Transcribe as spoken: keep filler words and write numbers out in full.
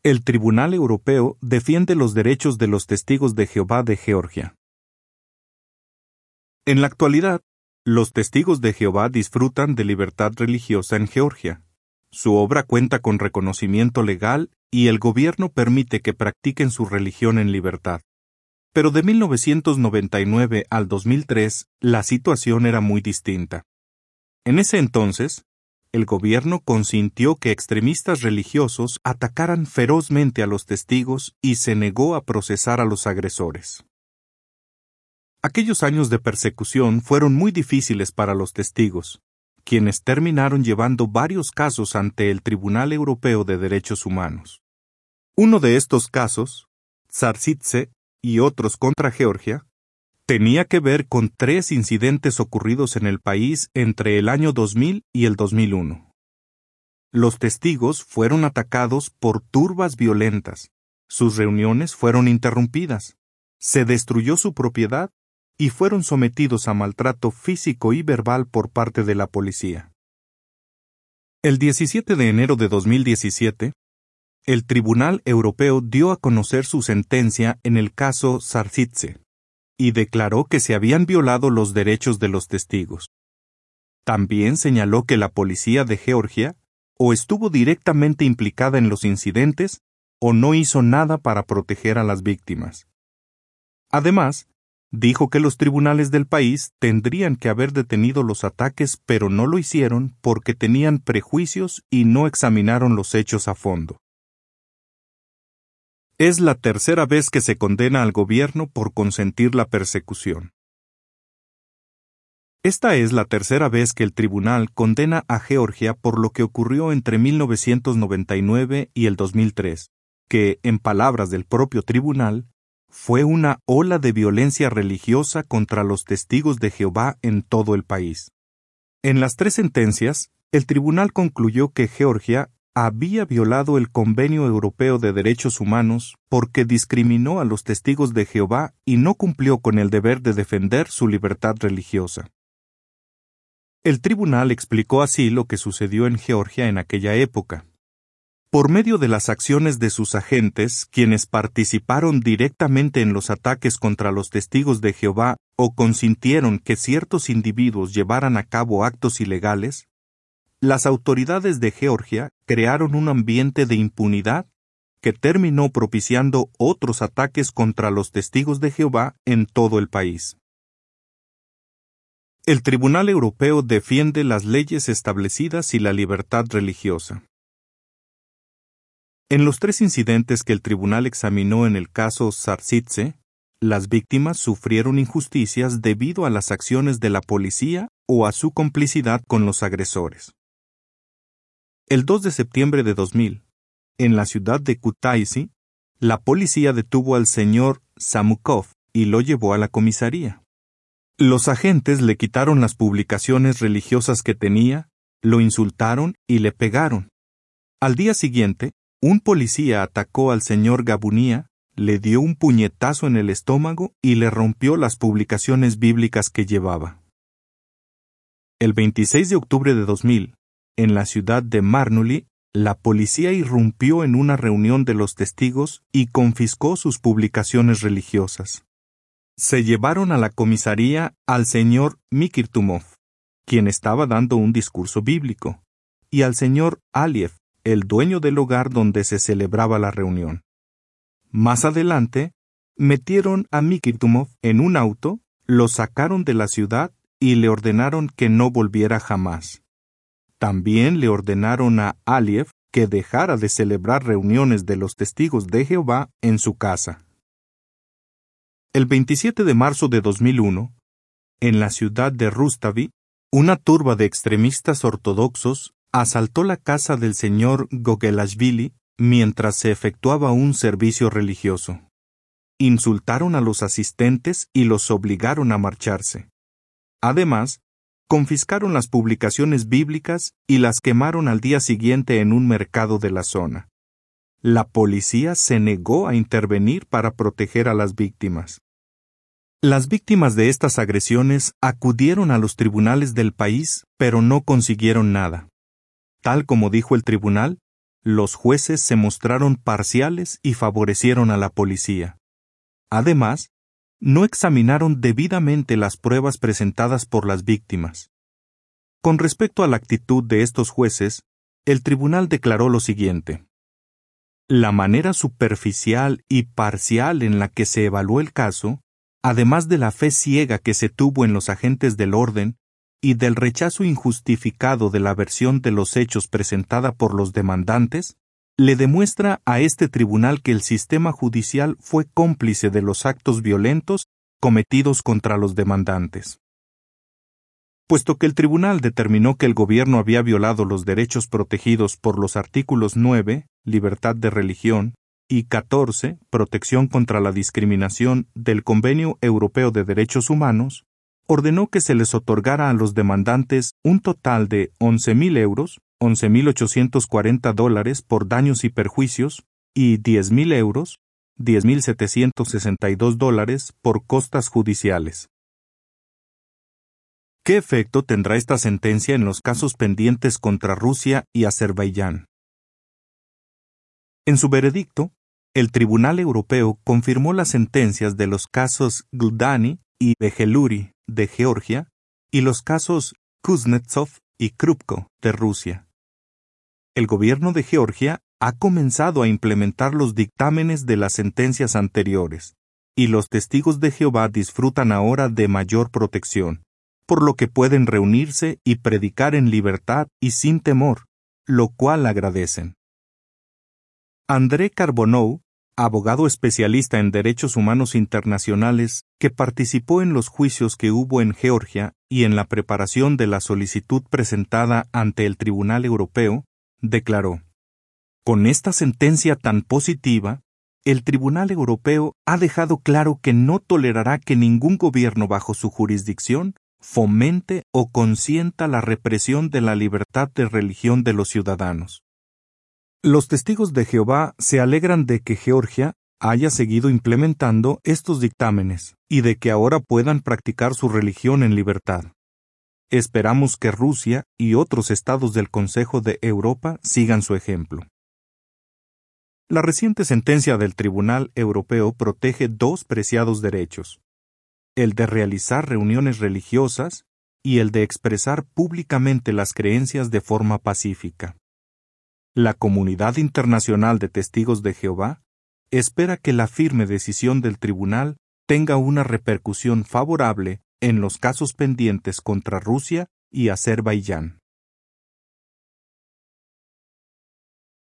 El Tribunal Europeo defiende los derechos de los testigos de Jehová de Georgia. En la actualidad, los testigos de Jehová disfrutan de libertad religiosa en Georgia. Su obra cuenta con reconocimiento legal y el gobierno permite que practiquen su religión en libertad. Pero de mil novecientos noventa y nueve al dos mil tres, la situación era muy distinta. En ese entonces, el gobierno consintió que extremistas religiosos atacaran ferozmente a los testigos y se negó a procesar a los agresores. Aquellos años de persecución fueron muy difíciles para los testigos, quienes terminaron llevando varios casos ante el Tribunal Europeo de Derechos Humanos. Uno de estos casos, Tsarsidze y otros contra Georgia, tenía que ver con tres incidentes ocurridos en el país entre el año dos mil y el dos mil uno. Los testigos fueron atacados por turbas violentas, sus reuniones fueron interrumpidas, se destruyó su propiedad y fueron sometidos a maltrato físico y verbal por parte de la policía. El diecisiete de enero de dos mil diecisiete, el Tribunal Europeo dio a conocer su sentencia en el caso Tsarsidze y declaró que se habían violado los derechos de los testigos. También señaló que la policía de Georgia o estuvo directamente implicada en los incidentes o no hizo nada para proteger a las víctimas. Además, dijo que los tribunales del país tendrían que haber detenido los ataques, pero no lo hicieron porque tenían prejuicios y no examinaron los hechos a fondo. Es la tercera vez que se condena al gobierno por consentir la persecución. Esta es la tercera vez que el tribunal condena a Georgia por lo que ocurrió entre mil novecientos noventa y nueve y el dos mil tres, que, en palabras del propio tribunal, fue una ola de violencia religiosa contra los testigos de Jehová en todo el país. En las tres sentencias, el tribunal concluyó que Georgia había violado el Convenio Europeo de Derechos Humanos porque discriminó a los testigos de Jehová y no cumplió con el deber de defender su libertad religiosa. El tribunal explicó así lo que sucedió en Georgia en aquella época. Por medio de las acciones de sus agentes, quienes participaron directamente en los ataques contra los testigos de Jehová o consintieron que ciertos individuos llevaran a cabo actos ilegales, las autoridades de Georgia crearon un ambiente de impunidad que terminó propiciando otros ataques contra los testigos de Jehová en todo el país. El Tribunal Europeo defiende las leyes establecidas y la libertad religiosa. En los tres incidentes que el tribunal examinó en el caso Tsarsidze, las víctimas sufrieron injusticias debido a las acciones de la policía o a su complicidad con los agresores. El dos de septiembre de dos mil, en la ciudad de Kutaisi, la policía detuvo al señor Samukov y lo llevó a la comisaría. Los agentes le quitaron las publicaciones religiosas que tenía, lo insultaron y le pegaron. Al día siguiente, un policía atacó al señor Gabunia, le dio un puñetazo en el estómago y le rompió las publicaciones bíblicas que llevaba. El veintiséis de octubre de dos mil, en la ciudad de Marnuli, la policía irrumpió en una reunión de los testigos y confiscó sus publicaciones religiosas. Se llevaron a la comisaría al señor Mikirtumov, quien estaba dando un discurso bíblico, y al señor Aliev, el dueño del hogar donde se celebraba la reunión. Más adelante, metieron a Mikirtumov en un auto, lo sacaron de la ciudad y le ordenaron que no volviera jamás. También le ordenaron a Aliev que dejara de celebrar reuniones de los testigos de Jehová en su casa. El veintisiete de marzo de dos mil uno, en la ciudad de Rustavi, una turba de extremistas ortodoxos asaltó la casa del señor Gogelashvili mientras se efectuaba un servicio religioso. Insultaron a los asistentes y los obligaron a marcharse. Además, confiscaron las publicaciones bíblicas y las quemaron al día siguiente en un mercado de la zona. La policía se negó a intervenir para proteger a las víctimas. Las víctimas de estas agresiones acudieron a los tribunales del país, pero no consiguieron nada. Tal como dijo el tribunal, los jueces se mostraron parciales y favorecieron a la policía. Además, no examinaron debidamente las pruebas presentadas por las víctimas. Con respecto a la actitud de estos jueces, el tribunal declaró lo siguiente: la manera superficial y parcial en la que se evaluó el caso, además de la fe ciega que se tuvo en los agentes del orden y del rechazo injustificado de la versión de los hechos presentada por los demandantes, le demuestra a este tribunal que el sistema judicial fue cómplice de los actos violentos cometidos contra los demandantes. Puesto que el tribunal determinó que el gobierno había violado los derechos protegidos por los artículos nueve, libertad de religión, y catorce, protección contra la discriminación del Convenio Europeo de Derechos Humanos, ordenó que se les otorgara a los demandantes un total de once mil euros, once mil ochocientos cuarenta dólares por daños y perjuicios, y diez mil euros, diez mil setecientos sesenta y dos dólares por costas judiciales. ¿Qué efecto tendrá esta sentencia en los casos pendientes contra Rusia y Azerbaiyán? En su veredicto, el Tribunal Europeo confirmó las sentencias de los casos Gldani y Bejeluri de Georgia y los casos Kuznetsov y Krupko de Rusia. El gobierno de Georgia ha comenzado a implementar los dictámenes de las sentencias anteriores, y los testigos de Jehová disfrutan ahora de mayor protección, por lo que pueden reunirse y predicar en libertad y sin temor, lo cual agradecen. André Carbonou, abogado especialista en derechos humanos internacionales, que participó en los juicios que hubo en Georgia y en la preparación de la solicitud presentada ante el Tribunal Europeo, declaró: con esta sentencia tan positiva, el Tribunal Europeo ha dejado claro que no tolerará que ningún gobierno bajo su jurisdicción fomente o consienta la represión de la libertad de religión de los ciudadanos. Los testigos de Jehová se alegran de que Georgia haya seguido implementando estos dictámenes y de que ahora puedan practicar su religión en libertad. Esperamos que Rusia y otros estados del Consejo de Europa sigan su ejemplo. La reciente sentencia del Tribunal Europeo protege dos preciados derechos: el de realizar reuniones religiosas y el de expresar públicamente las creencias de forma pacífica. La comunidad internacional de testigos de Jehová espera que la firme decisión del tribunal tenga una repercusión favorable en los casos pendientes contra Rusia y Azerbaiyán.